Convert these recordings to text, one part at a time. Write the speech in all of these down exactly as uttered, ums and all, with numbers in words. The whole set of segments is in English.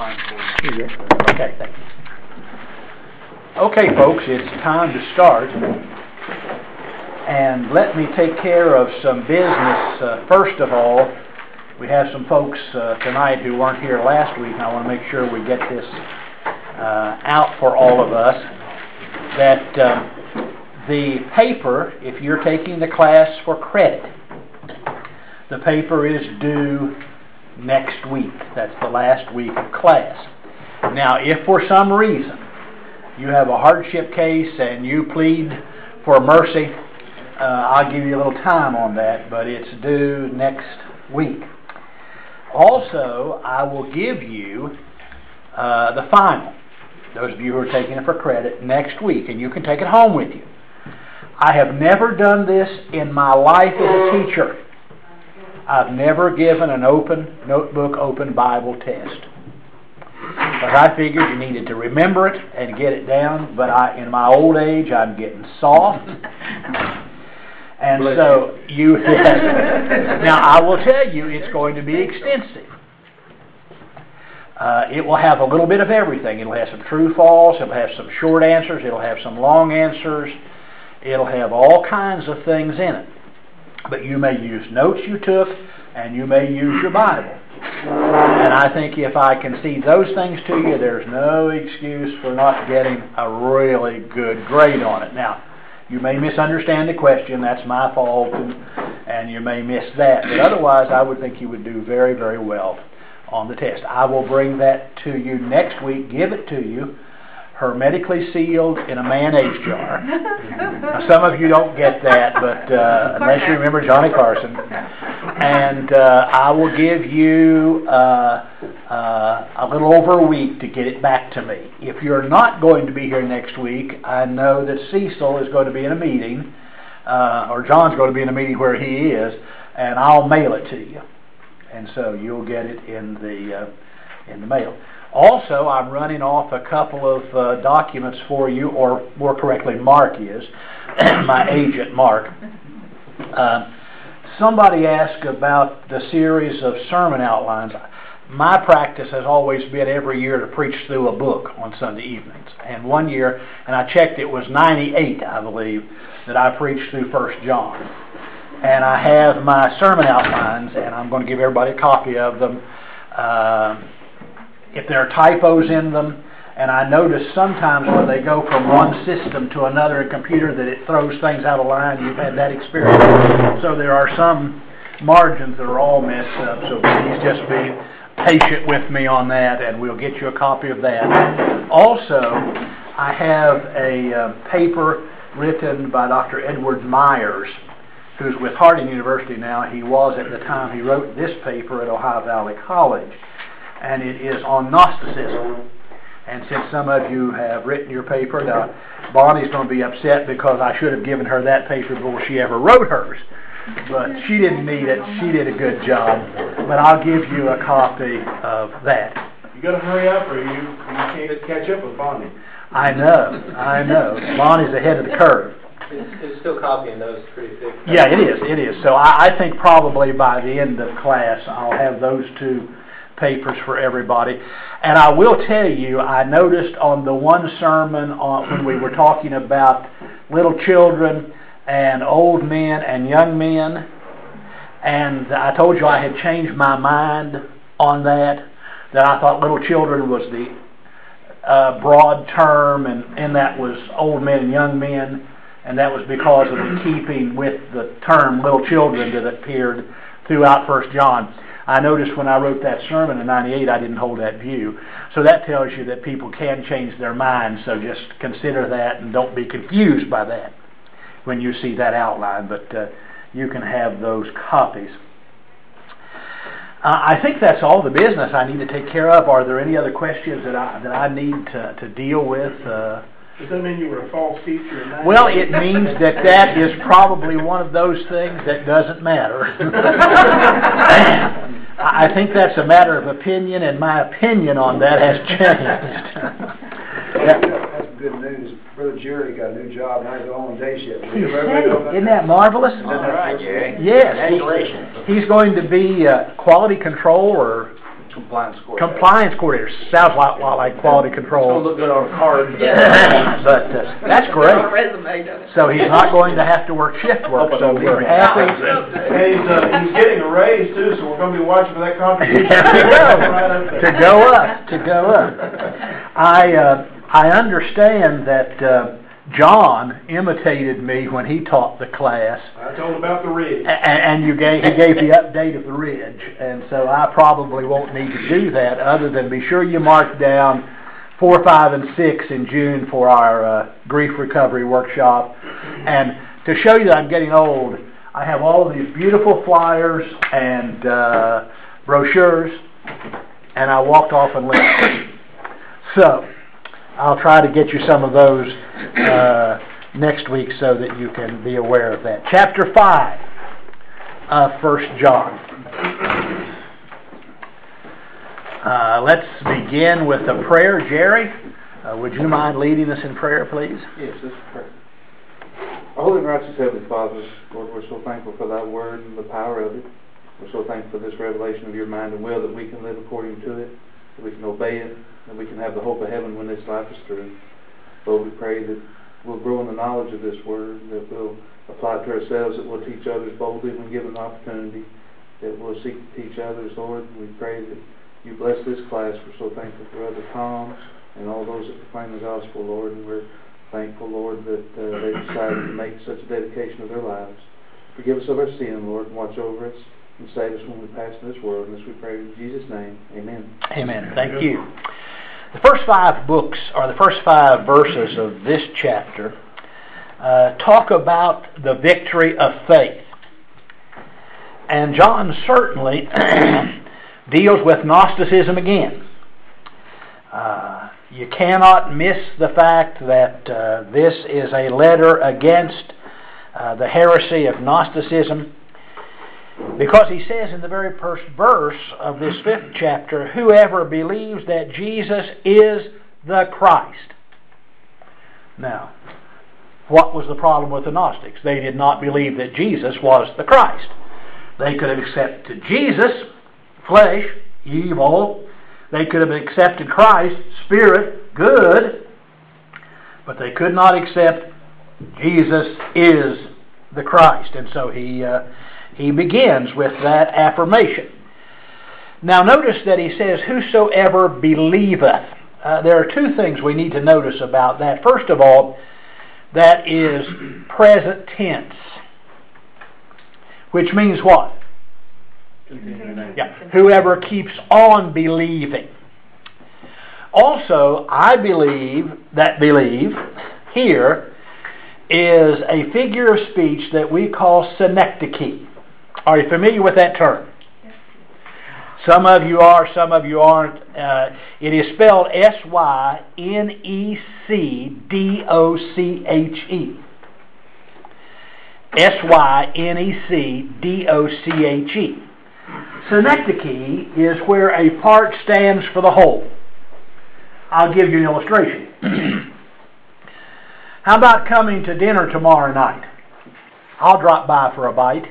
mine for you. Okay, thank you. Okay, folks, it's time to start. And let me take care of some business. Uh, first of all, we have some folks uh, tonight who weren't here last week, and I want to make sure we get this uh, out for all of us. That um, the paper, if you're taking the class for credit, the paper is due next week. That's the last week of class. Now, if for some reason you have a hardship case and you plead for mercy, uh, I'll give you a little time on that, but it's due next week. Also, I will give you uh, the final, those of you who are taking it for credit, next week, and you can take it home with you. I have never done this in my life as a teacher. I've never given an open notebook, open Bible test. Because I figured you needed to remember it and get it down, but I, in my old age, I'm getting soft. And Bless so you, you now I will tell you, it's going to be extensive. Uh, it will have a little bit of everything. It'll have some true, false. It'll have some short answers. It'll have some long answers. It'll have all kinds of things in it. But you may use notes you took, and you may use your Bible. And I think if I concede those things to you, there's no excuse for not getting a really good grade on it. Now, you may misunderstand the question. That's my fault, and, and you may miss that. But otherwise, I would think you would do very, very well on the test. I will bring that to you next week, give it to you, hermetically sealed in a mayonnaise jar. Now, some of you don't get that, but uh, unless you remember Johnny Carson. And uh, I will give you uh, uh, a little over a week to get it back to me. If you're not going to be here next week, I know that Cecil is going to be in a meeting, uh, or John's going to be in a meeting where he is, and I'll mail it to you. And so you'll get it in the uh, in the mail. Also, I'm running off a couple of uh, documents for you, or more correctly, Mark is, my agent, Mark. Uh, somebody asked about the series of sermon outlines. My practice has always been every year to preach through a book on Sunday evenings. And one year, and I checked, it was ninety-eight, I believe, that I preached through First John. And I have my sermon outlines, and I'm going to give everybody a copy of them. Uh, If there are typos in them, and I notice sometimes when they go from one system to another in computer that it throws things out of line. You've had that experience. So there are some margins that are all messed up, so please just be patient with me on that, and we'll get you a copy of that. Also, I have a uh, paper written by Doctor Edward Myers, who's with Harding University now. He was at the time he wrote this paper at Ohio Valley College. And it is on Gnosticism. And since some of you have written your paper, now Bonnie's going to be upset because I should have given her that paper before she ever wrote hers. But she didn't need it. She did a good job. But I'll give you a copy of that. You got to hurry up, or you you can't catch up with Bonnie. I know. I know. Bonnie's ahead of the curve. It's, it's still copying those pretty thick. Yeah, it is. It is. So I, I think probably by the end of class I'll have those two papers for everybody. And I will tell you, I noticed on the one sermon on, when we were talking about little children and old men and young men, and I told you I had changed my mind on that, that I thought little children was the uh, broad term, and, and that was old men and young men, and that was because of the keeping with the term little children that appeared throughout First John. I noticed when I wrote that sermon in ninety-eight, I didn't hold that view. So that tells you that people can change their minds, so just consider that and don't be confused by that when you see that outline, but uh, you can have those copies. Uh, I think that's all the business I need to take care of. Are there any other questions that I, that I need to, to deal with? Uh, Does that mean you were a false teacher in that? Well, it means that that is probably one of those things that doesn't matter. I think that's a matter of opinion, and my opinion on that has changed. That's good news. Brother Jerry got a new job, now he's on day shift. He said, isn't that marvelous? All right, Jerry. Yes. Congratulations. He, he's going to be uh, quality control or Compliance coordinator. Compliance coordinator. Sounds like, lot like quality It's gonna control. look good on a card. But uh, that's great. On a resume, doesn't it? So he's not going to have to work shift work, so we're happy. And he's, uh, he's getting a raise too, so we're gonna be watching for that contribution. There we go. Right up there. To go up, to go up. I, uh, I understand that, uh, John imitated me when he taught the class. I told him about the ridge. A- And you gave, he gave the update of the ridge, and so I probably won't need to do that, other than be sure you mark down four, five, and six in June for our uh, grief recovery workshop. And to show you that I'm getting old, I have all of these beautiful flyers and uh, brochures, and I walked off and left. So I'll try to get you some of those uh, next week so that you can be aware of that. Chapter five of First John. Uh, let's begin with a prayer. Jerry, uh, would you mind leading us in prayer, please? Yes, this is prayer. Our holy and righteous Heavenly Father, Lord, we're so thankful for thy word and the power of it. We're so thankful for this revelation of your mind and will, that we can live according to it, that we can obey it, that we can have the hope of heaven when this life is through. Lord, we pray that we'll grow in the knowledge of this word, that we'll apply it to ourselves, that we'll teach others boldly when given the opportunity, that we'll seek to teach others, Lord. We pray that you bless this class. We're so thankful for Brother Tom and all those that proclaim the gospel, Lord, and we're thankful, Lord, that uh, they decided to make such a dedication of their lives. Forgive us of our sin, Lord, and watch over us and save us when we pass in this world. And this we pray in Jesus' name. Amen. Amen. Thank you. The first five books, or the first five verses of this chapter, uh, talk about the victory of faith. And John certainly deals with Gnosticism again. Uh, you cannot miss the fact that uh, this is a letter against uh, the heresy of Gnosticism, because he says in the very first verse of this fifth chapter, whoever believes that Jesus is the Christ. Now, what was the problem with the Gnostics? They did not believe that Jesus was the Christ. They could have accepted Jesus, flesh, evil. They could have accepted Christ, spirit, good. But they could not accept Jesus is the Christ. And so he... Uh, He begins with that affirmation. Now notice that he says, whosoever believeth. Uh, there are two things we need to notice about that. First of all, that is present tense. Which means what? Yeah. Whoever keeps on believing. Also, I believe that believe here is a figure of speech that we call synecdoche. Are you familiar with that term? Some of you are, some of you aren't. Uh, it is spelled S Y N E C D O C H E. S Y N E C D O C H E. Synecdoche is where a part stands for the whole. I'll give you an illustration. How about coming to dinner tomorrow night? I'll drop by for a bite.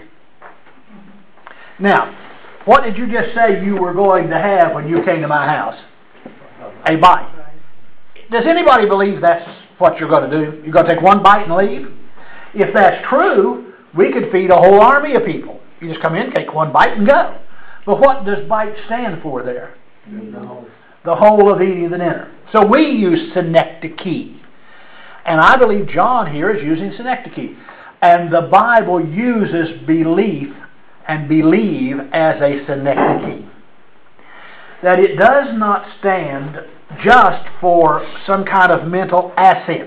Now, what did you just say you were going to have when you came to my house? A bite. Does anybody believe that's what you're going to do? You're going to take one bite and leave? If that's true, we could feed a whole army of people. You just come in, take one bite, and go. But what does bite stand for there? No. The whole of eating the dinner. So we use synecdoche. And I believe John here is using synecdoche. And the Bible uses belief and believe as a synecdoche. That it does not stand just for some kind of mental assent.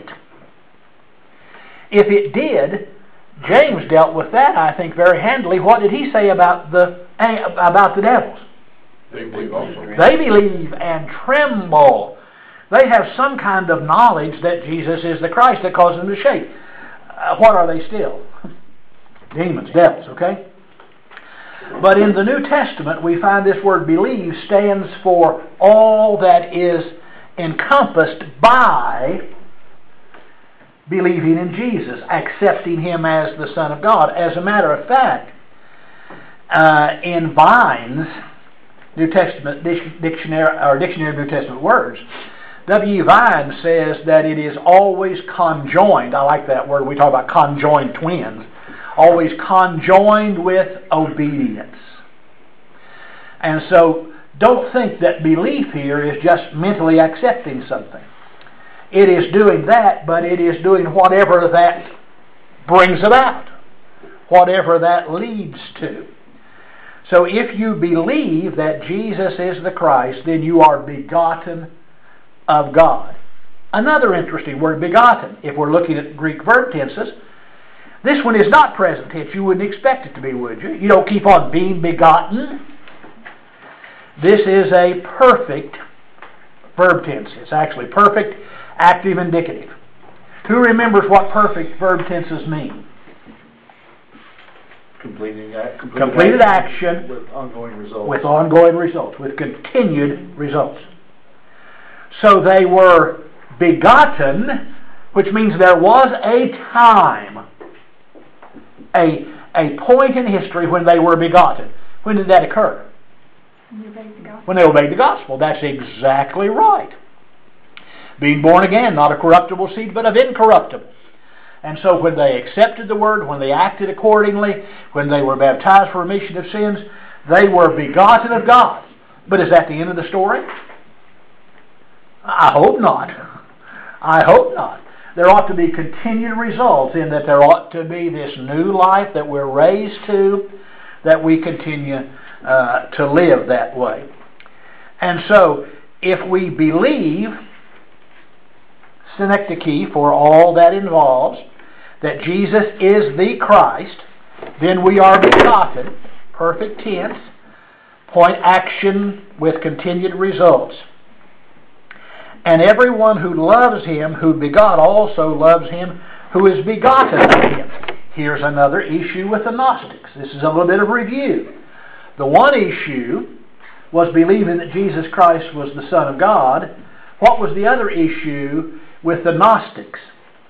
If it did, James dealt with that, I think, very handily. What did he say about the about the devils? They believe also. They believe and tremble. They have some kind of knowledge that Jesus is the Christ that causes them to shake. Uh, what are they still? Demons, devils, okay? But in the New Testament, we find this word believe stands for all that is encompassed by believing in Jesus, accepting Him as the Son of God. As a matter of fact, uh, in Vines, New Testament dictionary or Dictionary of New Testament Words, W. Vine says that it is always conjoined. I like that word. We talk about conjoined twins. Always conjoined with obedience. And so, don't think that belief here is just mentally accepting something. It is doing that, but it is doing whatever that brings about, whatever that leads to. So if you believe that Jesus is the Christ, then you are begotten of God. Another interesting word, begotten. If we're looking at Greek verb tenses, this one is not present tense. You wouldn't expect it to be, would you? You don't keep on being begotten. This is a perfect verb tense. It's actually perfect, active, indicative. Who remembers what perfect verb tenses mean? Completing act, completed, completed action, action with ongoing results. With ongoing results, with continued results. So they were begotten, which means there was a time, a, a point in history when they were begotten. When did that occur? When they obeyed the gospel. That's exactly right. Being born again, not a corruptible seed, but of incorruptible. And so when they accepted the word, when they acted accordingly, when they were baptized for remission of sins, they were begotten of God. But is that the end of the story? I hope not. I hope not. There ought to be continued results in that there ought to be this new life that we're raised to, that we continue uh, to live that way. And so, if we believe, synecdoche for all that involves, that Jesus is the Christ, then we are begotten, perfect tense, point action with continued results. And everyone who loves him who begot also loves him who is begotten of him. Here's another issue with the Gnostics. This is a little bit of review. The one issue was believing that Jesus Christ was the Son of God. What was the other issue with the Gnostics?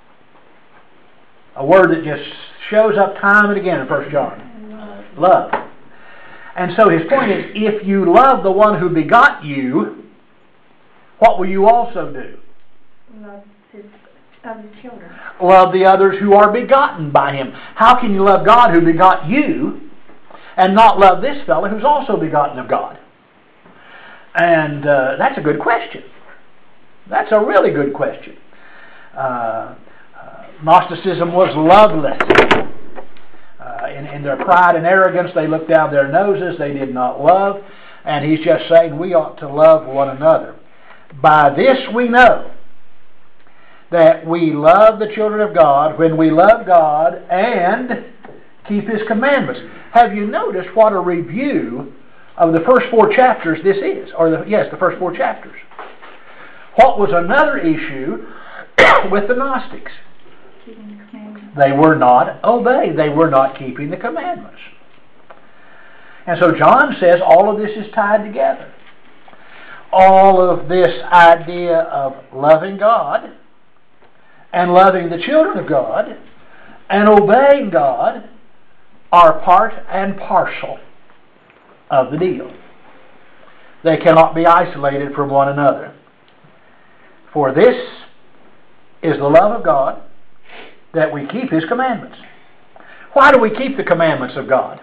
A word that just shows up time and again in First John. Love. Love. And so his point is, if you love the one who begot you, what will you also do? Love his, love his children. Love the others who are begotten by him. How can you love God who begot you and not love this fellow who's also begotten of God? And uh, that's a good question. That's a really good question. Uh, uh, Gnosticism was loveless. Uh, in, in their pride and arrogance, they looked down their noses. They did not love. And he's just saying we ought to love one another. By this we know that we love the children of God when we love God and keep his commandments. Have you noticed what a review of the first four chapters this is? Or the, yes, the first four chapters. What was another issue with the Gnostics? Keeping the commandments. They were not obeying. They were not keeping the commandments. And so John says all of this is tied together. All of this idea of loving God and loving the children of God and obeying God are part and parcel of the deal. They cannot be isolated from one another. For this is the love of God, that we keep his commandments. Why do we keep the commandments of God?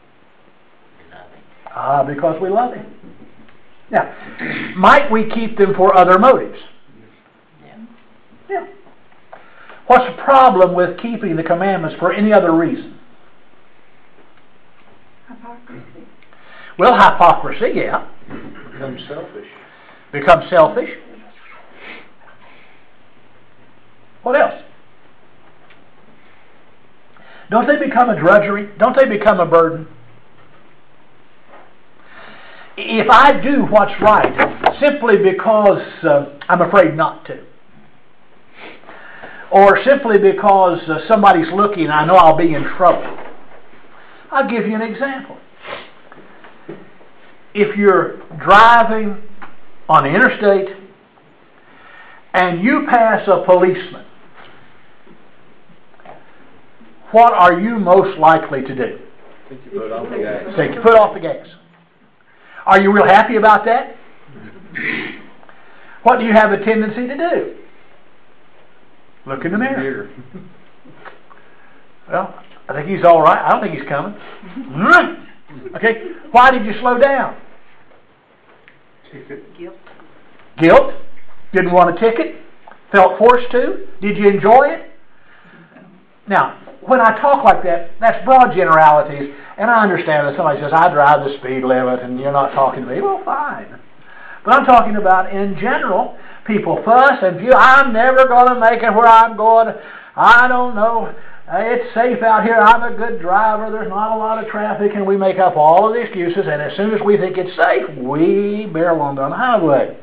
Ah, because we love him. Now, might we keep them for other motives? Yeah. Yeah. What's the problem with keeping the commandments for any other reason? Hypocrisy. Well, hypocrisy, yeah. Become selfish. Become selfish. What else? Don't they become a drudgery? Don't they become a burden? If I do what's right simply because uh, I'm afraid not to, or simply because uh, somebody's looking and I know I'll be in trouble, I'll give you an example. If you're driving on the interstate and you pass a policeman, what are you most likely to do? Take your foot off the gas. Take your foot off the gas. Are you real happy about that? What do you have a tendency to do? Look in the mirror. Well, I think he's all right. I don't think he's coming. Okay, why did you slow down? Guilt. Guilt? Didn't want a ticket? Felt forced to? Did you enjoy it? Now, when I talk like that, that's broad generalities, and I understand that somebody says, I drive the speed limit, and you're not talking to me. Well, fine. But I'm talking about, in general, people fuss and view, I'm never going to make it where I'm going. I don't know. It's safe out here. I'm a good driver. There's not a lot of traffic, and we make up all of the excuses, and as soon as we think it's safe, we barrel on down the highway.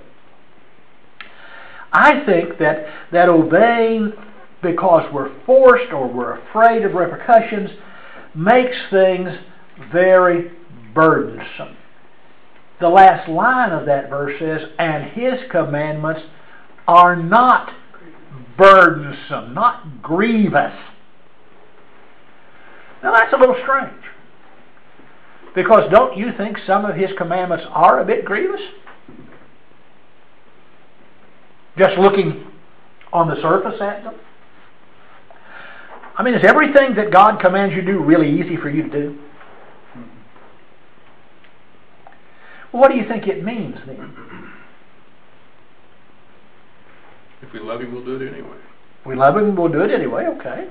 I think that, that obeying because we're forced or we're afraid of repercussions makes things very burdensome. The last line of that verse says, and His commandments are not burdensome, not grievous. Now that's a little strange. Because don't you think some of His commandments are a bit grievous? Just looking on the surface at them? I mean, is everything that God commands you to do really easy for you to do? Well, what do you think it means then? If we love Him, we'll do it anyway. We love Him, we'll do it anyway, okay.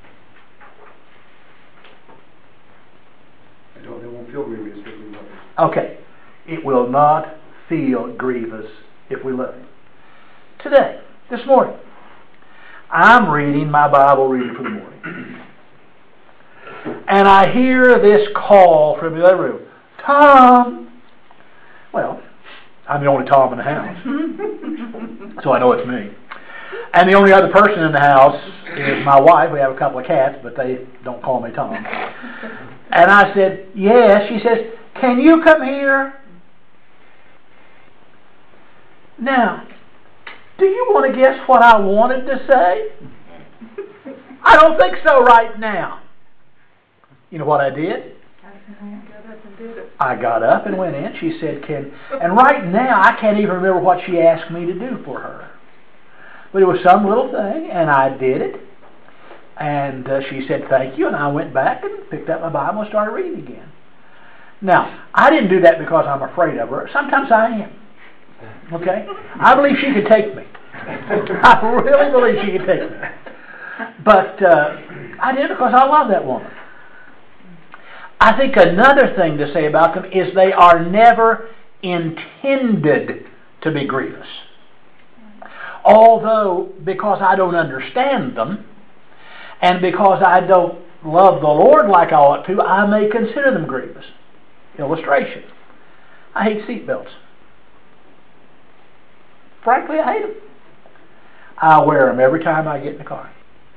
It don't- it won't feel grievous if we love Him. Okay. It will not feel grievous if we love Him. Today, this morning, I'm reading my Bible reading for the morning. And I hear this call from the other room. Tom! Well, I'm the only Tom in the house. So I know it's me. And the only other person in the house is my wife. We have a couple of cats, but they don't call me Tom. And I said, yes. She says, can you come here? Now, do you want to guess what I wanted to say? I don't think so right now. You know what I did? I got up and went in. She said, "Can," and right now I can't even remember what she asked me to do for her. But it was some little thing, and I did it. And uh, she said, thank you, and I went back and picked up my Bible and started reading again. Now, I didn't do that because I'm afraid of her. Sometimes I am. Okay? I believe she could take me. I really believe she could take me. But uh, I did it because I love that woman. I think another thing to say about them is they are never intended to be grievous. Although, because I don't understand them, and because I don't love the Lord like I ought to, I may consider them grievous. Illustration. I hate seatbelts. Frankly, I hate them. I wear them every time I get in the car.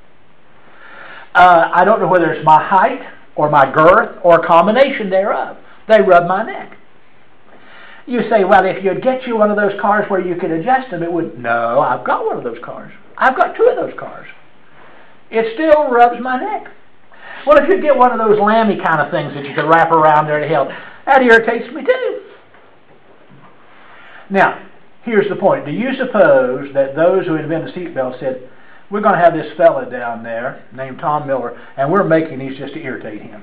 Uh, I don't know whether it's my height or my girth or a combination thereof. They rub my neck. You say, well, if you'd get you one of those cars where you could adjust them, it would. No, I've got one of those cars. I've got two of those cars. It still rubs my neck. Well, if you get one of those lammy kind of things that you could wrap around there to help, that irritates me too. Now, here's the point. Do you suppose that those who invented the seatbelt said, we're going to have this fella down there named Tom Miller, and we're making these just to irritate him?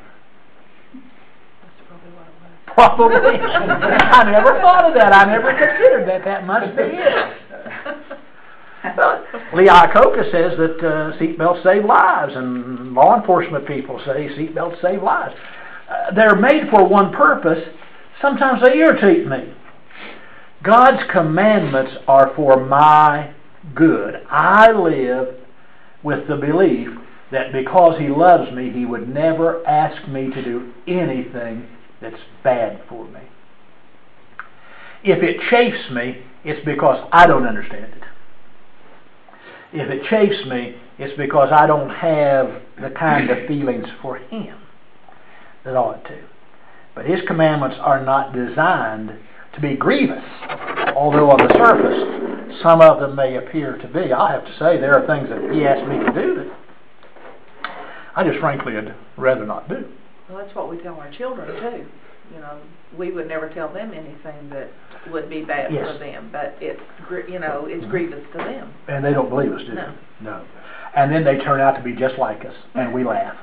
Probably. I never thought of that. I never considered that. That must be it. Well, Lee Iacocca says that uh, seatbelts save lives, and law enforcement people say seatbelts save lives. Uh, they're made for one purpose. Sometimes they irritate me. God's commandments are for my good. I live with the belief that because He loves me, He would never ask me to do anything that's bad for me. If it chafes me, it's because I don't understand it. If it chafes me, it's because I don't have the kind of feelings for Him that I ought to. But His commandments are not designed to be grievous, although on the surface some of them may appear to be. I have to say there are things that He asked me to do that I just frankly would rather not do. Well, that's what we tell our children, too. you know, we would never tell them anything that would be bad Yes. for them, but it's, gr- you know, it's grievous to them. And they don't believe us, do No. they? No. And then they turn out to be just like us, and we laugh.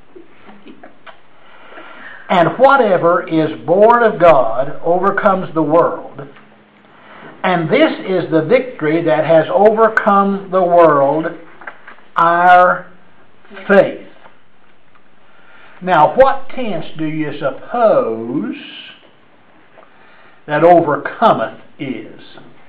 And whatever is born of God overcomes the world. And this is the victory that has overcome the world, our faith. Now, what tense do you suppose that overcometh is?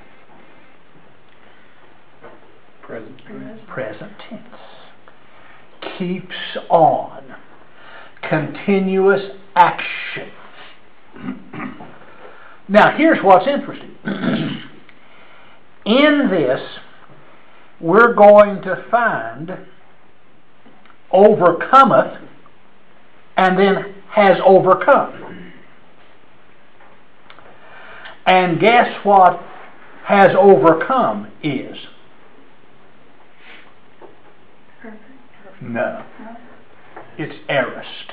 Present. Present tense. Keeps on. Continuous action. Now, here's what's interesting. In this, we're going to find overcometh and then has overcome. And guess what has overcome is? Perfect. No. It's aorist.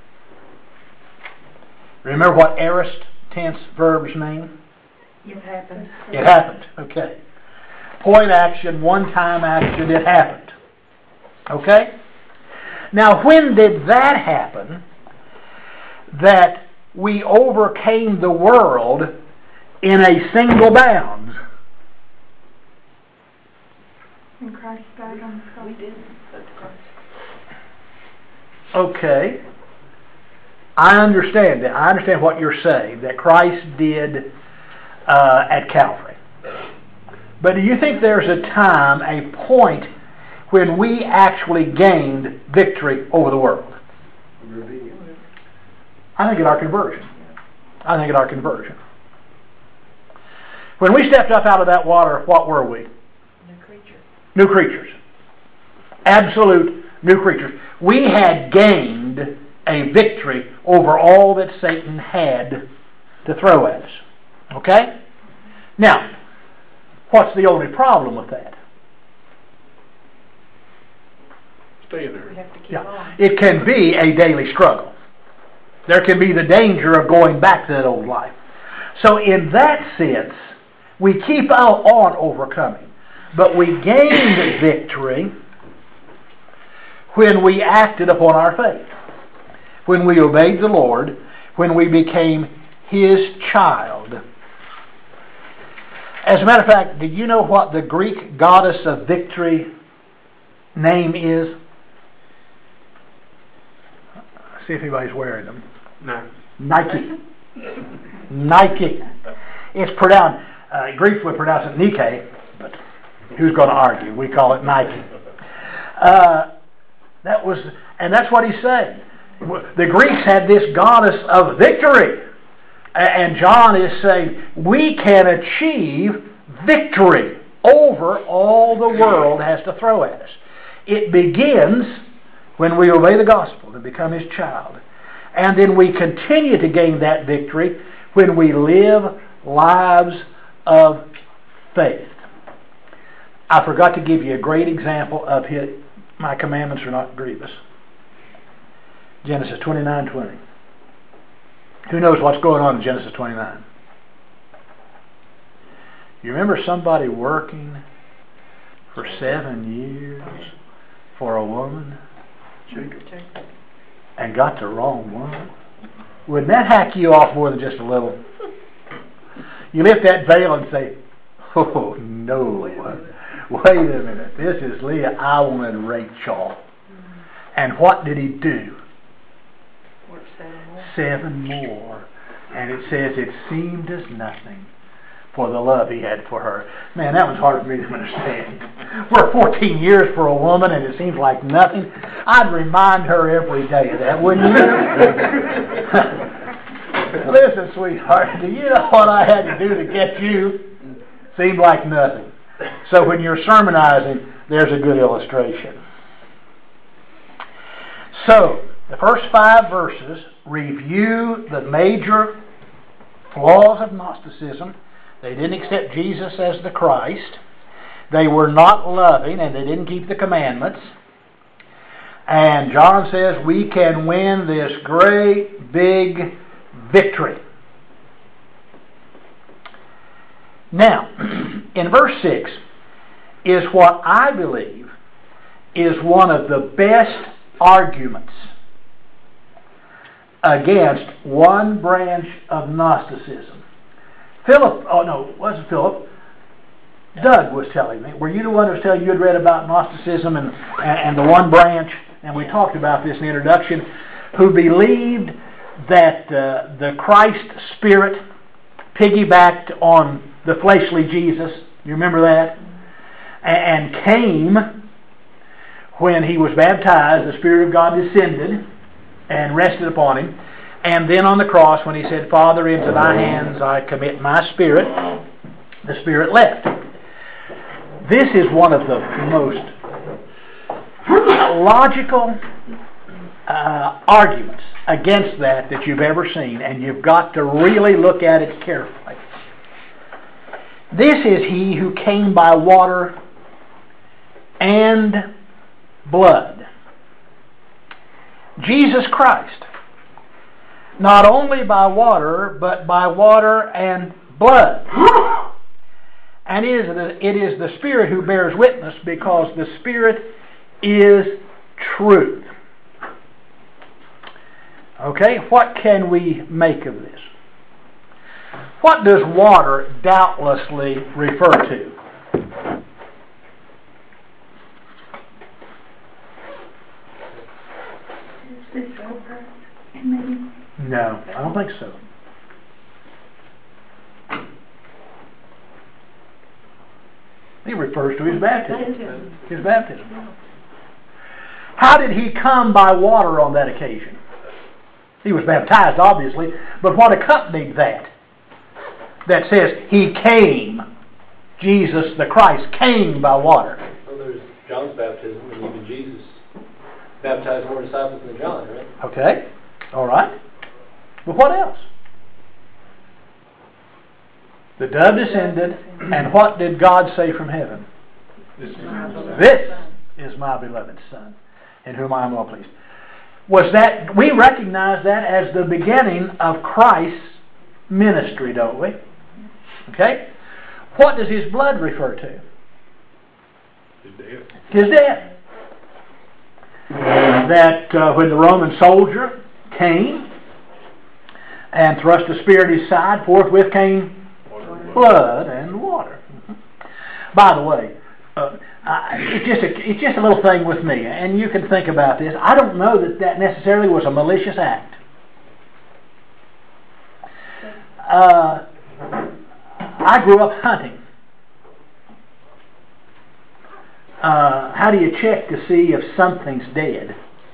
Remember what aorist tense verbs mean? It happened. It happened. Okay. Point action, one-time action, it happened. Okay? Now, when did that happen, that we overcame the world in a single bound? When Christ died on the cross. We didn't, but Christ. Okay. I understand that. I understand what you're saying, that Christ did uh, at Calvary. But do you think there's a time, a point, when we actually gained victory over the world? I think at our conversion. I think at our conversion. When we stepped up out of that water, what were we? New creature. New creatures. Absolute new creatures. We had gained a victory over all that Satan had to throw at us. Okay? Now, what's the only problem with that? Stay We there. have to keep Yeah. on. It can be a daily struggle. There can be the danger of going back to that old life. So in that sense, we keep on overcoming. But we gained victory when we acted upon our faith. When we obeyed the Lord, when we became His child. As a matter of fact, did you know what the Greek goddess of victory name is? See if anybody's wearing them. No. Nike. Nike. It's pronounced, uh, Greeks would pronounce it Nike, but who's going to argue? We call it Nike. Uh, that was, and that's what he's saying. The Greeks had this goddess of victory. And John is saying, we can achieve victory over all the world has to throw at us. It begins when we obey the gospel and become His child. And then we continue to gain that victory when we live lives of faith. I forgot to give you a great example of his, my commandments are not grievous. Genesis twenty-nine twenty. Who knows what's going on in Genesis twenty-nine? You remember somebody working for seven years for a woman and got the wrong one? Wouldn't that hack you off more than just a little? You lift that veil and say, oh no, wait a minute, this is Leah, I wanted Rachel. And what did he do? Seven more. And it says it seemed as nothing for the love he had for her. Man, that was hard for me to understand. We're fourteen years for a woman and it seems like nothing. I'd remind her every day of that, wouldn't you? Listen, sweetheart, do you know what I had to do to get you? Seemed like nothing. So when you're sermonizing, there's a good illustration. So, the first five verses review the major flaws of Gnosticism. They didn't accept Jesus as the Christ. They were not loving and they didn't keep the commandments. And John says we can win this great big victory. Now, in verse six is what I believe is one of the best arguments against one branch of Gnosticism. Philip, oh no, it wasn't Philip. Doug was telling me. Were you the one who was telling you had read about Gnosticism and, and, and the one branch, and we talked about this in the introduction, who believed that uh, the Christ Spirit piggybacked on the fleshly Jesus. You remember that? And, and came when he was baptized, the Spirit of God descended and rested upon him. And then on the cross, when he said, Father, into thy hands I commit my spirit, the Spirit left. This is one of the most logical uh, arguments against that that you've ever seen, and you've got to really look at it carefully. This is he who came by water and blood. Jesus Christ. Not only by water, but by water and blood. And it is, the, it is the Spirit who bears witness, because the Spirit is truth. Okay, what can we make of this? What does water doubtlessly refer to? Is this over? Maybe. No, I don't think so. He refers to his baptism. His baptism. How did he come by water on that occasion? He was baptized, obviously, but what accompanied that? That says he came. Jesus the Christ came by water. Well, there's John's baptism, and even Jesus baptized more disciples than John, right? Okay, all right. But what else? The dove descended, and what did God say from heaven? This is This is my beloved Son, in whom I am well pleased. Was that, we recognize that as the beginning of Christ's ministry, don't we? Okay? What does his blood refer to? His death. His death. That uh, when the Roman soldier came and thrust a spear in his side, forthwith came blood and water. By the way, uh, I, it's just a, it's just a little thing with me, and you can think about this. I don't know that that necessarily was a malicious act. Uh, I grew up hunting. Uh, how do you check to see if something's dead?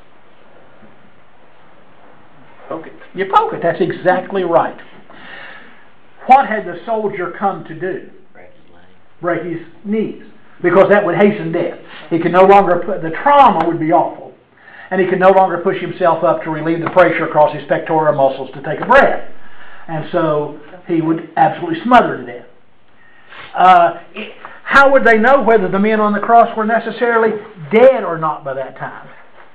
Poke it. You poke it. That's exactly right. What had the soldier come to do? Break his knees. Because that would hasten death. He could no longer put, the trauma would be awful. And he could no longer push himself up to relieve the pressure across his pectoral muscles to take a breath. And so he would absolutely smother to death. Uh, it, how would they know whether the men on the cross were necessarily dead or not by that time?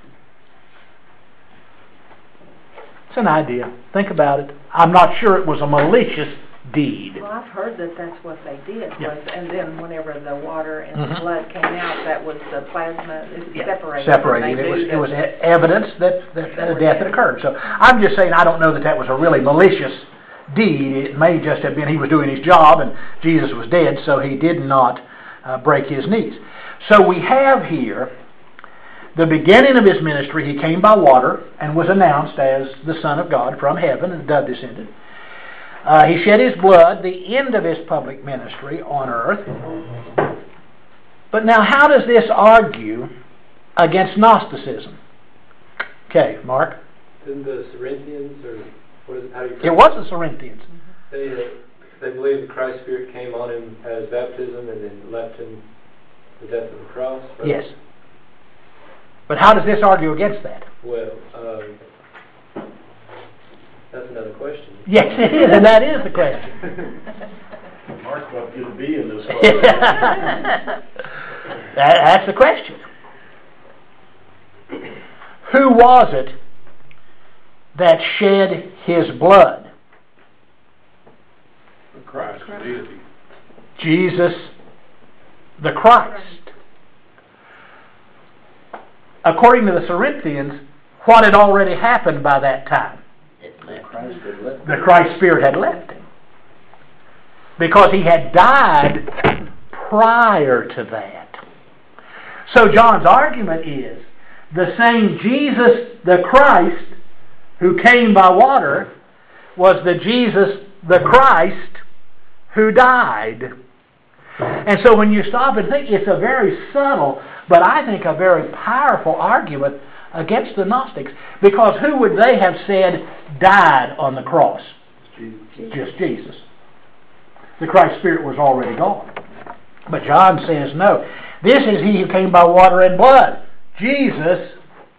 It's an idea. Think about it. I'm not sure it was a malicious deed. Well, I've heard that that's what they did. Yeah. Was, and then whenever the water and Mhm. the blood came out, that was the plasma it Yeah, separated. separated. and they It was, knew it was that- e- evidence that, that, that a death had occurred. So I'm just saying I don't know that that was a really malicious deed. It may just have been he was doing his job and Jesus was dead, so he did not uh, break his knees. So we have here the beginning of his ministry. He came by water and was announced as the Son of God from heaven, and the dove descended. Uh, he shed his blood, the end of his public ministry on earth. But now how does this argue against Gnosticism? Okay, Mark. Didn't the Corinthians, or what is it, how do you It was the Corinthians. They, uh, they believe the Christ Spirit came on him at his baptism and then left him the death of the cross? Right? Yes. But how does this argue against that? Well, um, that's another question. Yes, it is, and that is the question. Mark's about to get a B in this one. that, that's the question. Who was it that shed his blood? Christ, the deity. Jesus the Christ. According to the Corinthians, what had already happened by that time? Christ had left. The Christ Spirit had left him. Because he had died prior to that. So John's argument is, the same Jesus the Christ who came by water was the Jesus the Christ who died. And so when you stop and think, it's a very subtle, but I think a very powerful argument against the Gnostics. Because who would they have said died on the cross? Jesus. Just Jesus. The Christ Spirit was already gone. But John says no. This is he who came by water and blood. Jesus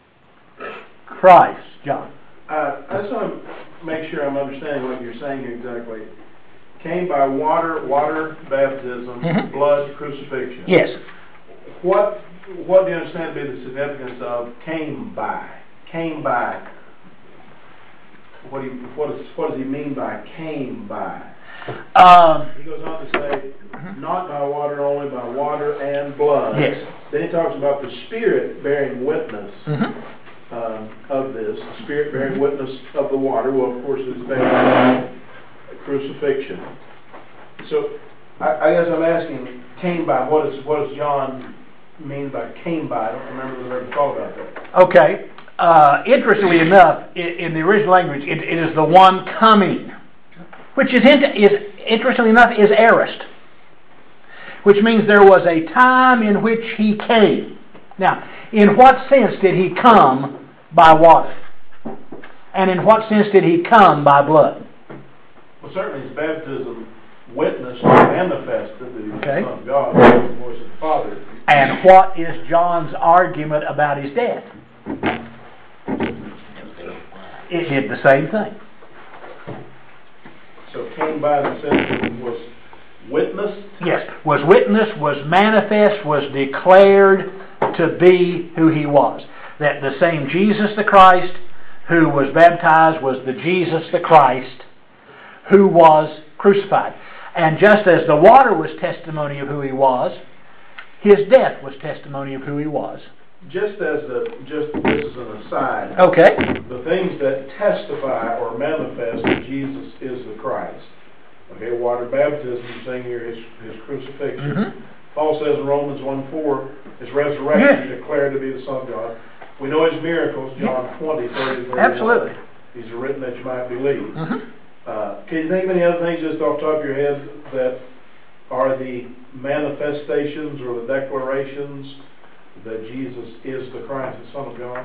Christ. John. Uh, I just want to make sure I'm understanding what you're saying here exactly. Came by water, water baptism, Mhm. blood, crucifixion. Yes. What what do you understand to be the significance of came by? Came by. What do you, what is what does he mean by came by? Um, He goes on to say, not by water only, by water and blood. yes. Then he talks about the Spirit bearing witness Mhm. uh, of this. The Spirit bearing witness of the water. Well, of course, it's based on crucifixion. So, I, I guess I'm asking, came by. What is what does John mean by came by? I don't remember that I ever thought about that. Okay. Uh, interestingly enough, in, in the original language, it, it is the one coming, which is, in, is interestingly enough is aorist, which means there was a time in which he came. Now, in what sense did he come by water? And in what sense did he come by blood? Well, certainly his baptism witnessed and manifested that he was Okay. the Son of God, the voice of the Father. And what is John's argument about his death? It did the same thing. So came by the sense that it was witnessed. Yes, was witnessed, was manifest, was declared to be who he was. That the same Jesus the Christ who was baptized was the Jesus the Christ who was crucified. And just as the water was testimony of who he was, his death was testimony of who he was. Just as a, just this is an aside. Okay. The things that testify or manifest that Jesus is the Christ. Okay, water baptism, you're saying here his, his crucifixion. Mm-hmm. Paul says in Romans one four, his resurrection Yeah. declared to be the Son of God. We know his miracles, John twenty, thirty, thirty-one. Absolutely. These are written that you might believe. Mm-hmm. Uh, can you think of any other things just off the top of your head that are the manifestations or the declarations that Jesus is the Christ, the Son of God?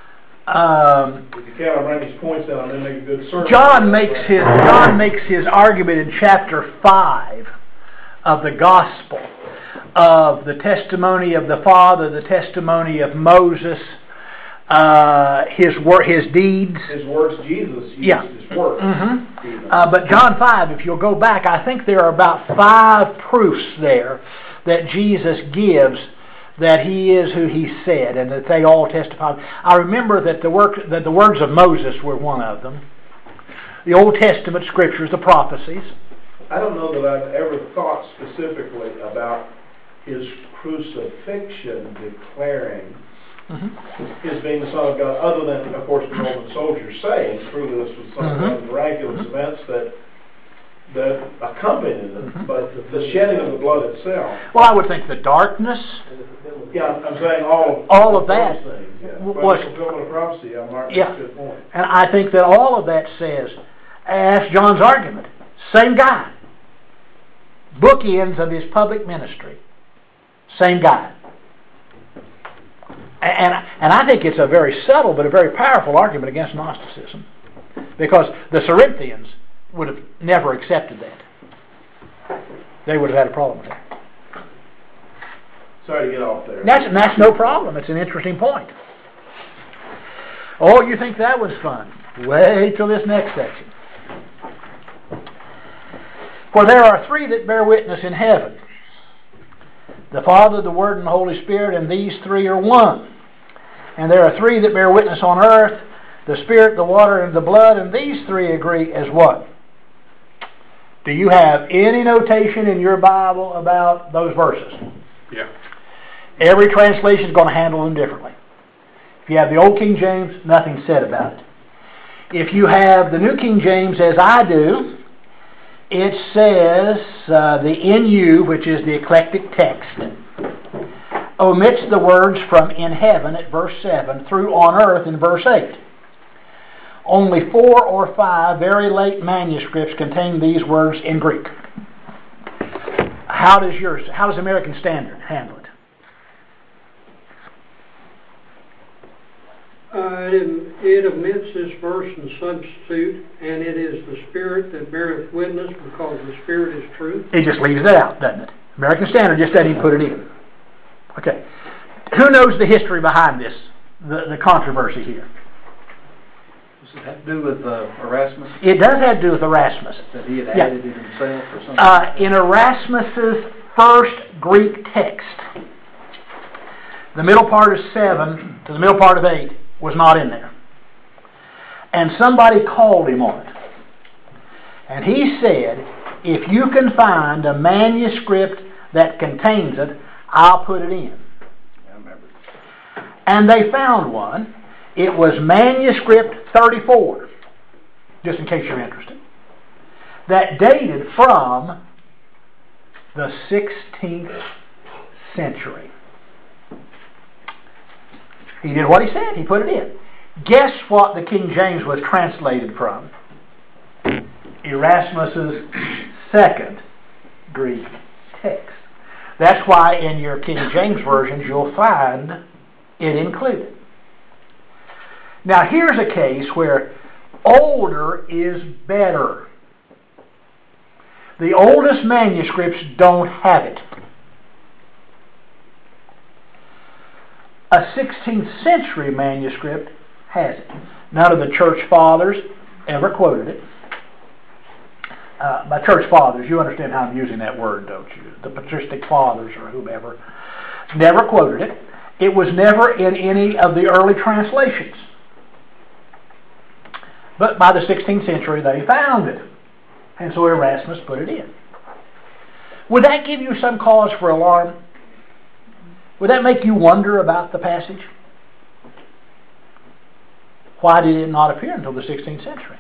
Um, If you can, I'll bring these points down and then make a good sermon. John makes his John makes his argument in chapter five of the Gospel of the testimony of the Father, the testimony of Moses, uh, his work, his deeds. His works, Jesus used Yeah. his works. Mm-hmm. even. Uh, but John five, if you'll go back, I think there are about five proofs there that Jesus gives that he is who he said, and that they all testify. I remember that the work, that the words of Moses were one of them. The Old Testament scriptures, the prophecies. I don't know that I've ever thought specifically about his crucifixion declaring Mm-hmm. his being the Son of God, other than, of course, the Roman soldiers saying, truly this was the Son of God, Mhm. miraculous events that that accompanied it, Mhm. but the shedding of the blood itself. Well, I would think the darkness. Yeah, I'm saying all, All of that those things. Yeah. w- But was- the fulfillment of prophecy, yeah, Mark, Yeah. that's a good point. And I think that all of that says, as John's argument, same guy. Bookends of his public ministry. Same guy. And, and I think it's a very subtle but a very powerful argument against Gnosticism. Because the Corinthians would have never accepted that. They would have had a problem with that. Sorry to get off there. That's, that's no problem. It's an interesting point. Oh, you think that was fun? Wait till this next section. For there are three that bear witness in heaven, the Father, the Word, and the Holy Spirit, and these three are one. And there are three that bear witness on earth, the Spirit, the water, and the blood, and these three agree as what? Do you have any notation in your Bible about those verses? Yeah. Every translation is going to handle them differently. If you have the Old King James, nothing said about it. If you have the New King James, as I do, it says uh, the N U, which is the eclectic text, omits the words from in heaven at verse seven through on earth in verse eight. Only four or five very late manuscripts contain these words in Greek. How does yours, how does American Standard handle it? Uh, it, it omits this verse and substitute, and it is the Spirit that beareth witness, because the Spirit is truth. It just leaves it out, doesn't it? American Standard just doesn't even put it in. Okay. Who knows the history behind this, the, the controversy here? Does it have to do with uh, Erasmus? It does have to do with Erasmus. That he had Yeah. added it himself or something? Uh, in Erasmus's first Greek text, the middle part of seven to the middle part of eight was not in there. And somebody called him on it. And he said, if you can find a manuscript that contains it, I'll put it in. I remember. And they found one. It was manuscript thirty-four, just in case you're interested, that dated from the sixteenth century. He did what he said. He put it in. Guess what the King James was translated from? Erasmus's second Greek text. That's why in your King James versions you'll find it included. Now here's a case where older is better. The oldest manuscripts don't have it. A sixteenth century manuscript has it. None of the church fathers ever quoted it. Uh, by church fathers, you understand how I'm using that word, don't you? The patristic fathers or whomever never quoted it. It was never in any of the early translations. But by the sixteenth century, they found it. And so Erasmus put it in. Would that give you some cause for alarm? Would that make you wonder about the passage? Why did it not appear until the sixteenth century?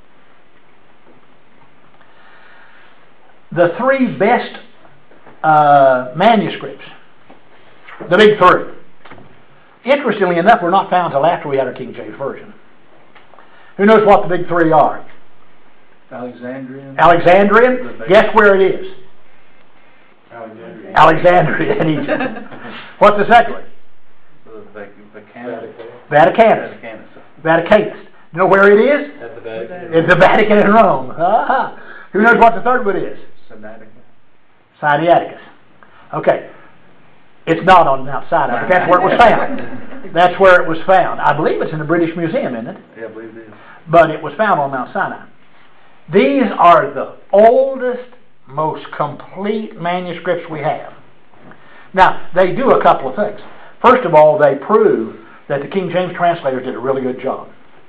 The three best uh, manuscripts, the big three, interestingly enough, were not found until after we had our King James Version. Who knows what the big three are? Alexandrian. Alexandrian. Guess where it is? Alexandria. Alexandria in Egypt. What's the second one? The Vac- Vatican. Vaticanus. Vaticanus. Vaticanus. You know where it is? At the Vatican. It's the Vatican in Rome. Ah. Who knows what the third one is? Sinaiticus. Sinaiticus. Okay. It's not on Mount Sinai, but that's where it was found. That's where it was found. I believe it's in the British Museum, isn't it? Yeah, I believe it is. But it was found on Mount Sinai. These are the oldest, most complete manuscripts we have. Now, they do a couple of things. First of all, they prove that the King James translators did a really good job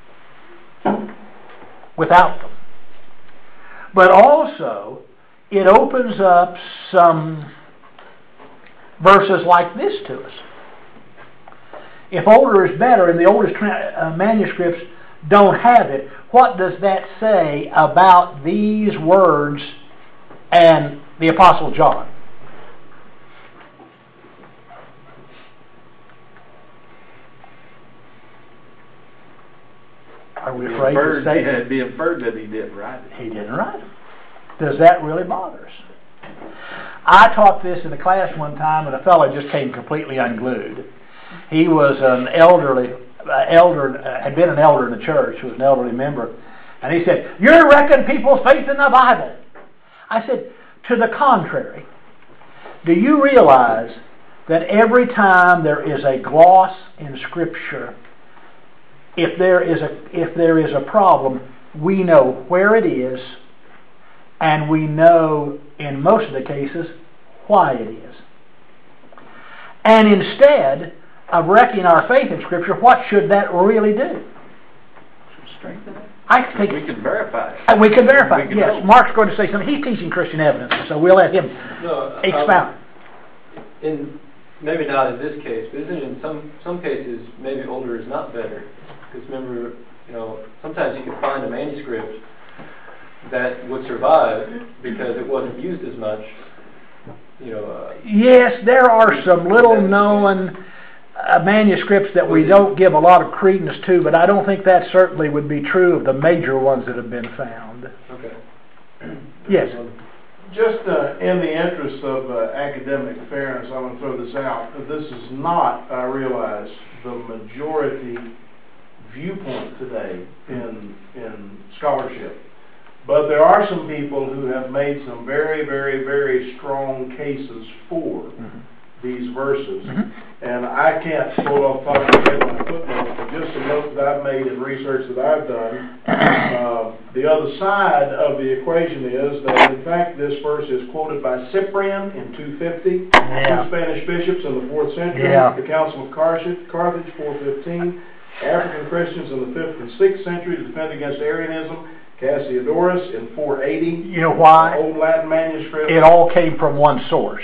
without them. But also, it opens up some verses like this to us. If older is better and the oldest tra- uh, manuscripts don't have it, what does that say about these words and the Apostle John? Are we afraid to say Yeah, that? it'd be inferred that he didn't write it. He didn't write them. Does that really bother us? I taught this in a class one time, and a fellow just came completely unglued. He was an elderly, uh, elder, uh, had been an elder in the church, who was an elderly member, and he said, "You're wrecking people's faith in the Bible." I said, to the contrary. Do you realize that every time there is a gloss in Scripture, if there is a if there is a problem, we know where it is, and we know, in most of the cases, why it is. And instead of wrecking our faith in Scripture, what should that really do? I can take We can verify it. Uh, We can verify, We can yes. know. Mark's going to say something. He's teaching Christian evidence, so we'll let him No, um, expound. in, maybe not in this case, but isn't it in some, some cases, maybe older is not better? Because remember, you know, sometimes you can find a manuscript that would survive because it wasn't used as much, you know. Uh, Yes, there are some little known uh, manuscripts that we don't give a lot of credence to, but I don't think that certainly would be true of the major ones that have been found. okay. Yes. Just uh, in the interest of uh, academic fairness, I'm going to throw this out. This is not, I realize, the majority viewpoint today in in scholarship. But there are some people who have made some very, very, very strong cases for Mm-hmm. these verses. Mm-hmm. And I can't pull off the top of my head my footnotes, but just some notes that I've made in research that I've done. Uh, the other side of the equation is that, in fact, this verse is quoted by Cyprian in two fifty, Yeah. two Spanish bishops in the fourth century, Yeah. the Council of Carthage, Carthage four fifteen, African Christians in the fifth and sixth century to defend against Arianism, Cassiodorus in four eighty. You know why? Old Latin manuscript. It all came from one source.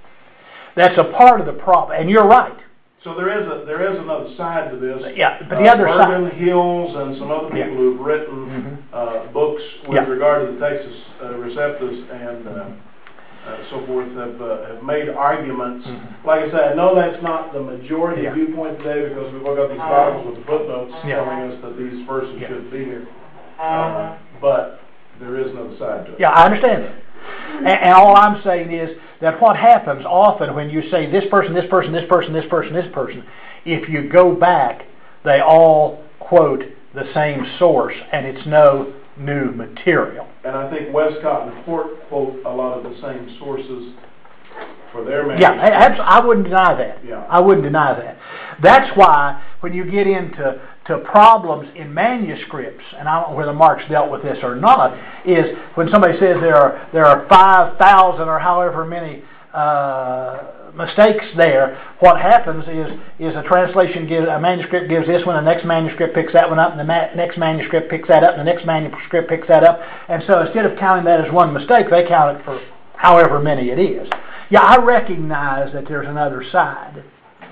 That's a part of the problem, and you're right. So there is a there is another side to this. Yeah, but the Uh, other side- Mervyn Hills and some other people Yeah. who've written Mhm. uh, books with Yeah. regard to the Texas uh, Receptus and uh, uh, so forth have uh, have made arguments. Mhm. Like I said, I know that's not the majority Yeah. viewpoint today because we've all got these Bibles with the footnotes Yeah. telling us that these verses Yeah. shouldn't be here. Uh, but there is another side to it. Yeah, I understand that. And, and all I'm saying is that what happens often when you say this person, this person, this person, this person, this person, if you go back, they all quote the same source, and it's no new material. And I think Westcott and Fort quote a lot of the same sources for their Yeah, manuscripts. I, abs- I wouldn't deny that. Yeah. I wouldn't deny that. That's why when you get into to problems in manuscripts, and I don't know whether Mark's dealt with this or not, is when somebody says there are there are five thousand or however many uh, mistakes there. What happens is is a translation gives a manuscript gives this one, the next manuscript picks that one up, and the ma- next manuscript picks that up, and the next manuscript picks that up, and so instead of counting that as one mistake, they count it for however many it is. Yeah, I recognize that there's another side.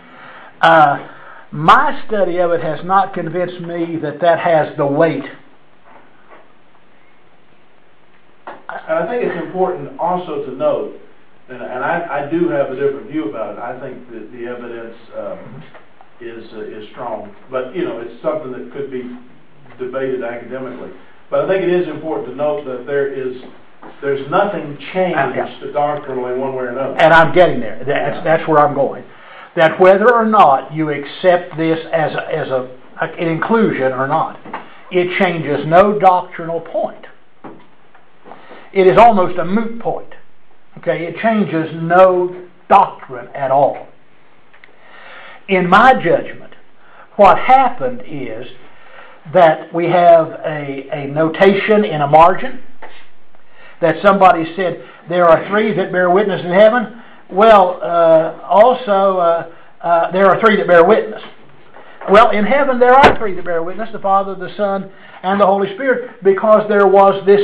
Uh, my study of it has not convinced me that that has the weight. And I think it's important also to note, and, and I, I do have a different view about it. I think that the evidence um, is uh, is strong, but you know it's something that could be debated academically. But I think it is important to note that there is there's nothing changed Uh, yeah. doctrinally one way or another. And I'm getting there. That's, that's where I'm going. That whether or not you accept this as a, as a, an inclusion or not, it changes no doctrinal point. It is almost a moot point. Okay, it changes no doctrine at all. In my judgment, what happened is that we have a, a notation in a margin that somebody said, there are three that bear witness in heaven. Well, uh, also, uh, uh, there are three that bear witness. Well, in heaven there are three that bear witness, the Father, the Son, and the Holy Spirit, because there was this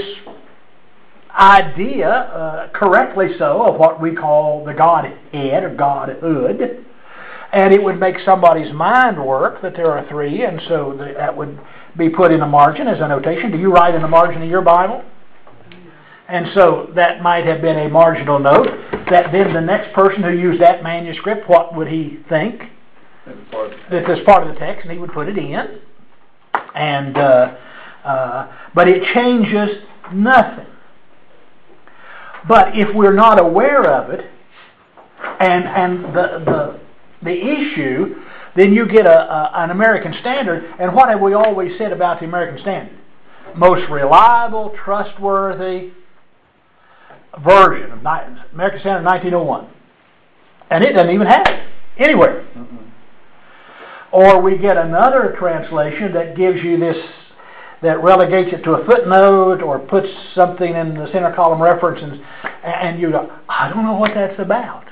idea, uh, correctly so, of what we call the Godhead or Godhood. And it would make somebody's mind work that there are three, and so that would be put in a margin as a notation. Do you write in the margin of your Bible? And so that might have been a marginal note that then the next person who used that manuscript, what would he think? That this part of the text, and he would put it in. And uh, uh, but it changes nothing. But if we're not aware of it, and and the the the issue, then you get a, a an American Standard. And what have we always said about the American Standard? Most reliable, trustworthy version of American Standard nineteen oh one. And it doesn't even have it anywhere. Mm-hmm. Or we get another translation that gives you this, that relegates it to a footnote or puts something in the center column reference, and, and you go, I don't know what that's about.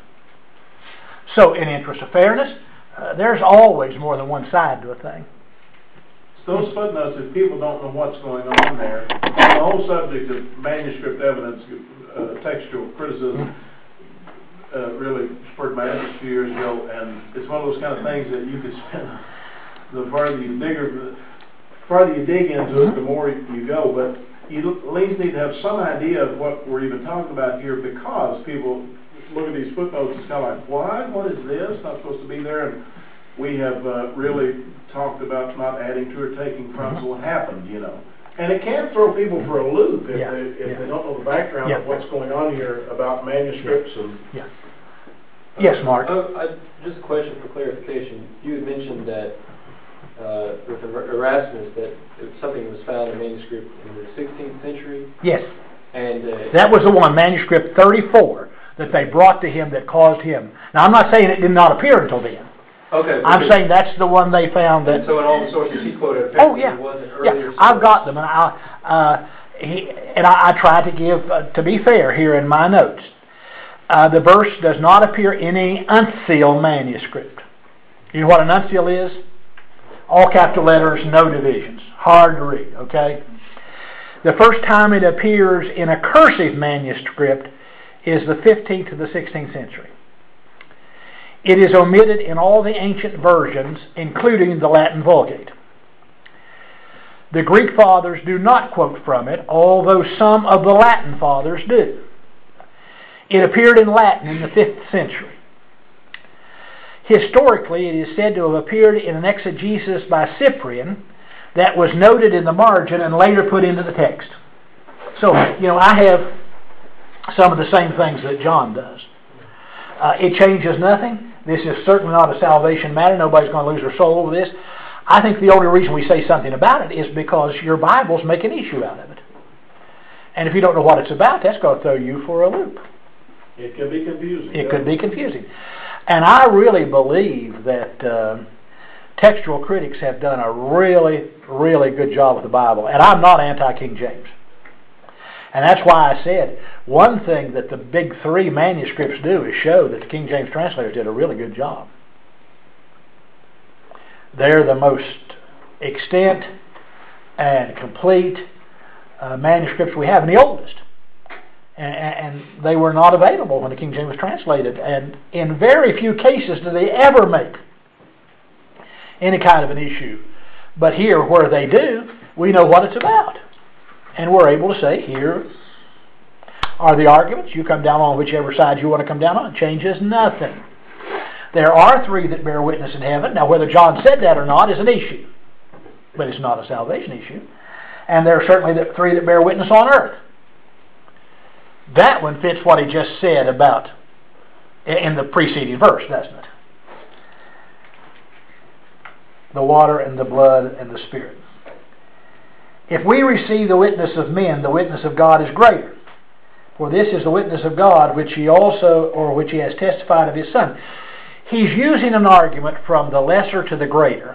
So in interest of fairness, uh, there's always more than one side to a thing. those footnotes, if people don't know what's going on there, the whole subject of manuscript evidence, uh, textual criticism, uh, really spurred my interest a few years ago, and it's one of those kind of things that you could spend, the farther you dig, the farther you dig into it, the more you go, but you at least need to have some idea of what we're even talking about here, because people look at these footnotes, it's kind of like, what? What is this? Not supposed to be there. And we have uh, really talked about not adding to or taking from, so what happened, you know. And it can throw people for a loop if, Yeah, they, if yeah. they don't know the background Yeah. of what's going on here about manuscripts and... Yeah. Yes, Mark? Oh, I, just a question for clarification. You had mentioned that uh, with Er- Erasmus that if something was found in manuscript in the sixteenth century, Yes. and uh, That was the one, manuscript thirty-four, that they brought to him that caused him. Now, I'm not saying it did not appear until then. okay, I'm because- saying that's the one they found that... and so in all the sources he quoted, Oh, apparently yeah. it was an earlier Yeah, I've source. got them, and I, uh, he, and I, I tried to give, uh, to be fair here in my notes, uh, the verse does not appear in any uncial manuscript. You know what an uncial is? All capital letters, no divisions. Hard to read, okay? The first time it appears in a cursive manuscript is the fifteenth to the sixteenth century. It is omitted in all the ancient versions, including the Latin Vulgate. The Greek fathers do not quote from it, although some of the Latin fathers do. It appeared in Latin in the fifth century. Historically, it is said to have appeared in an exegesis by Cyprian that was noted in the margin and later put into the text. So, you know, I have some of the same things that John does. Uh, it changes nothing. This is certainly not a salvation matter. Nobody's going to lose their soul over this. I think the only reason we say something about it is because your Bibles make an issue out of it. And if you don't know what it's about, that's going to throw you for a loop. It can be confusing. It could be confusing. And I really believe that uh, textual critics have done a really, really good job with the Bible. And I'm not anti-King James. And that's why I said one thing that the big three manuscripts do is show that the King James translators did a really good job. They're the most extent and complete uh, manuscripts we have, and the oldest. And, and they were not available when the King James was translated. And in very few cases do they ever make any kind of an issue. But here, where they do, we know what it's about. And we're able to say, here are the arguments. You come down on whichever side you want to come down on. It changes nothing. There are three that bear witness in heaven. Now, whether John said that or not is an issue. But it's not a salvation issue. And there are certainly the three that bear witness on earth. That one fits what he just said about in the preceding verse, doesn't it? The water and the blood and the Spirit. If we receive the witness of men, the witness of God is greater. For this is the witness of God, which he also, or which he has testified of his Son. He's using an argument from the lesser to the greater.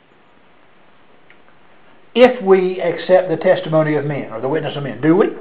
If we accept the testimony of men, or the witness of men, do we?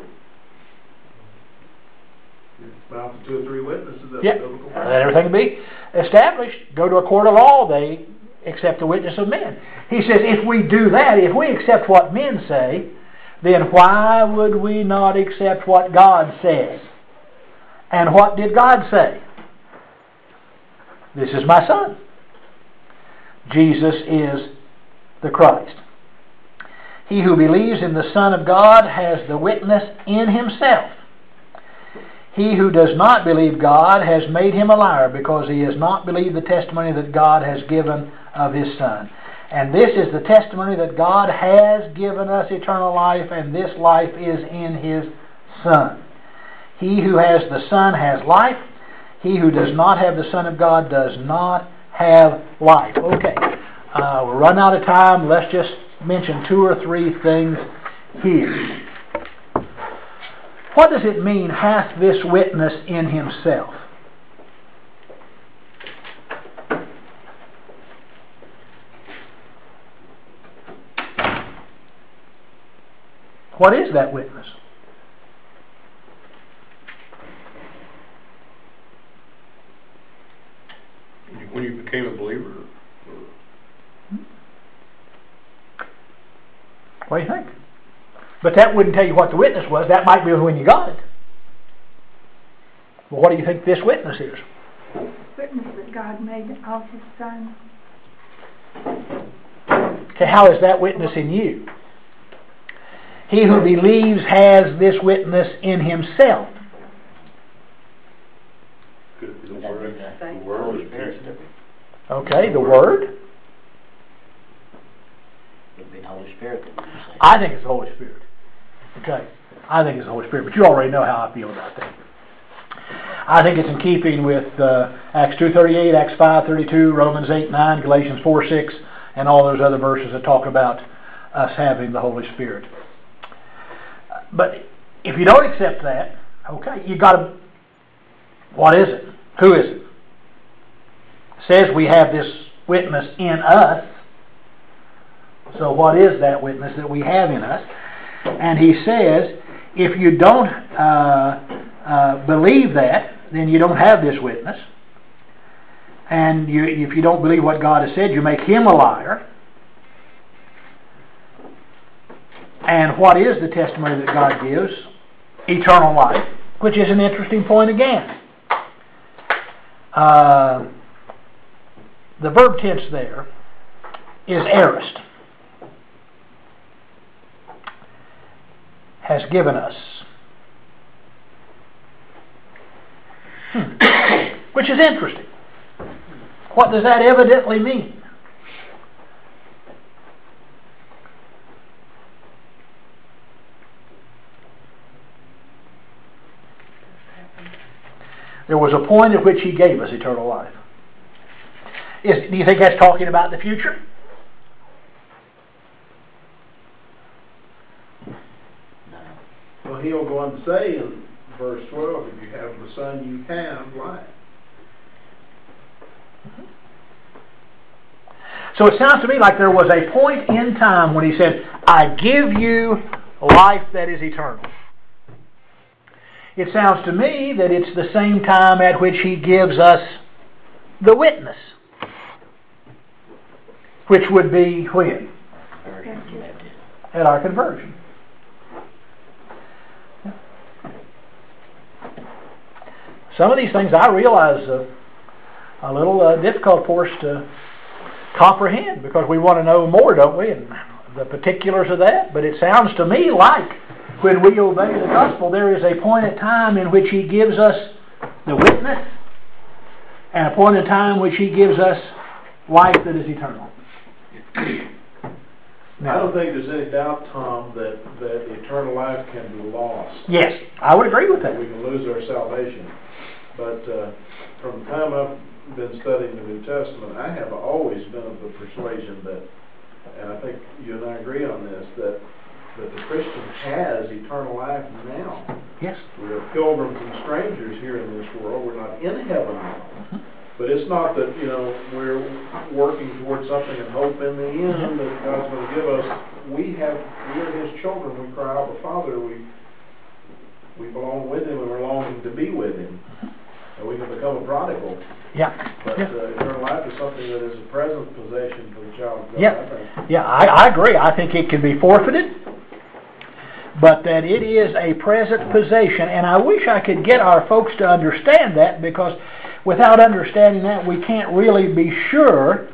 Mouth of two or three witnesses, that's Yep. biblical. Let everything be established. Go to a court of law, they accept the witness of men. He says, if we do that, if we accept what men say, then why would we not accept what God says? And what did God say? This is my Son. Jesus is the Christ. He who believes in the Son of God has the witness in himself. He who does not believe God has made him a liar, because he has not believed the testimony that God has given of his Son. And this is the testimony that God has given us eternal life, and this life is in his Son. He who has the Son has life. He who does not have the Son of God does not have life. Okay, uh, we're running out of time. Let's just mention two or three things here. What does it mean, hath this witness in himself? What is that witness? When you became a believer? What do you think? But that wouldn't tell you what the witness was. That might be when you got it. Well, what do you think this witness is? Witness that God made of His Son. Okay, how is that witness in you? He who believes has this witness in himself. Could be the word, the word is Spirit. Okay, the Word. It'd be the Holy Spirit that would say. I think it's the Holy Spirit. Okay, I think it's the Holy Spirit, but you already know how I feel about that. I think it's in keeping with uh, Acts two thirty-eight, Acts five thirty-two, Romans eight nine, Galatians four six, and all those other verses that talk about us having the Holy Spirit. But if you don't accept that, okay, you got to. What is it? Who is it? It says we have this witness in us. So what is that witness that we have in us? And he says, if you don't uh, uh, believe that, then you don't have this witness. And you, if you don't believe what God has said, you make Him a liar. And what is the testimony that God gives? Eternal life, which is an interesting point again. Uh, the verb tense there is aorist. Has given us. Hmm. Which is interesting. What does that evidently mean? There was a point at which He gave us eternal life. Is, do you think that's talking about the future? Well, he'll go on to say in verse twelve, if you have the Son, you have life. So it sounds to me like there was a point in time when He said, I give you life that is eternal. It sounds to me that it's the same time at which He gives us the witness. Which would be when? At our conversion. Some of these things I realize uh, a little uh, difficult for us to comprehend because we want to know more, don't we? And the particulars of that. But it sounds to me like when we obey the gospel, there is a point in time in which He gives us the witness and a point in time in which He gives us life that is eternal. Now, I don't think there's any doubt, Tom, that, that eternal life can be lost. Yes, I would agree with that. We can lose our salvation. But uh, from the time I've been studying the New Testament, I have always been of the persuasion that, and I think you and I agree on this, that, that the Christian has eternal life now. Yes. We are pilgrims and strangers here in this world. We're not in heaven now. Mm-hmm. But it's not that, you know, we're working towards something and hope in the end that God's going to give us. We have, we're His children. We cry out, Father, we we belong with Him and we're longing to be with Him. And we can become a prodigal. Yeah. But yeah. Uh, eternal life is something that is a present possession for the child of God. Yeah, I think. yeah, I, I agree. I think it can be forfeited, but that it is a present possession. And I wish I could get our folks to understand that, because without understanding that, we can't really be sure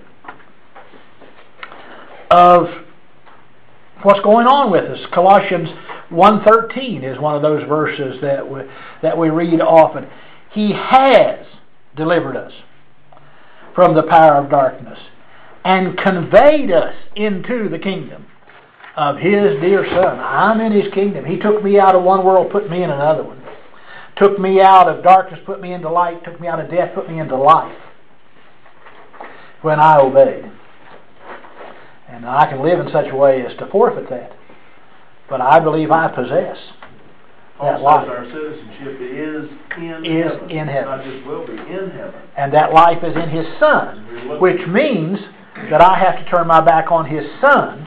of what's going on with us. Colossians one thirteen is one of those verses that we, that we read often. He has delivered us from the power of darkness and conveyed us into the kingdom of His dear Son. I'm in His kingdom. He took me out of one world, put me in another one. Took me out of darkness, put me into light. Took me out of death, put me into life. When I obeyed. And I can live in such a way as to forfeit that. But I believe I possess that Also, life. our citizenship is in Is heaven. in heaven. Not just will be, in heaven. And that life is in His Son. Which means that I have to turn my back on His Son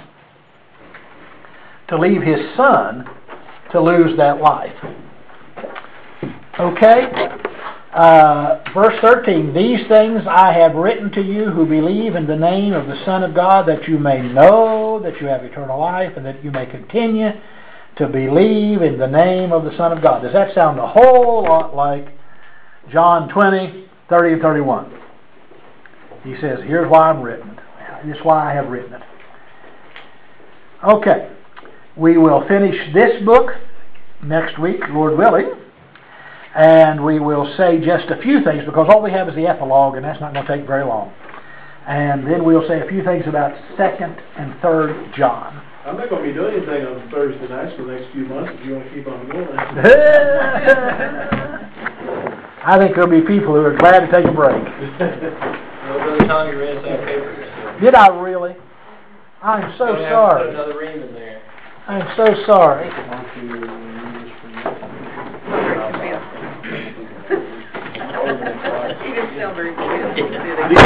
to leave His Son to lose that life. Okay? Uh, verse thirteen, these things I have written to you who believe in the name of the Son of God, that you may know that you have eternal life, and that you may continue to believe in the name of the Son of God. Does that sound a whole lot like John twenty, thirty and thirty-one? He says, here's why I've written it. This is why I have written it. Okay. We will finish this book next week, Lord willing. And we will say just a few things, because all we have is the epilogue, and that's not going to take very long. And then we'll say a few things about second and third John. I'm not going to be doing anything on Thursday nights for the next few months if you want to keep on going. I think there'll be people who are glad to take a break. Well, Brother Tom, you ran us out of papers. Did I really? I'm so Don't have to sorry. Put another ream in there. I'm so sorry. He didn't sound very convinced, did he?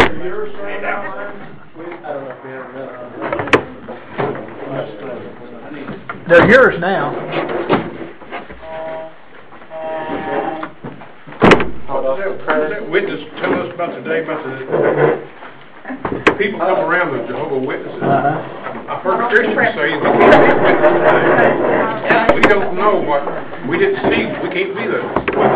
I don't know if we have another. They're yours now. What was that witness tell us about today, about the people come around the Jehovah's Witnesses? Uh-huh. I've heard Christians say we can't be witnesses today. We don't know what, we didn't see, we can't be there.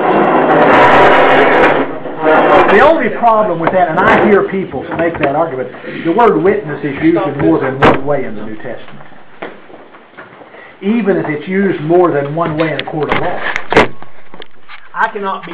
The only problem with that, and I hear people make that argument, the word witness is used in more than one way in the New Testament. Even if it's used more than one way in a court of law. I cannot be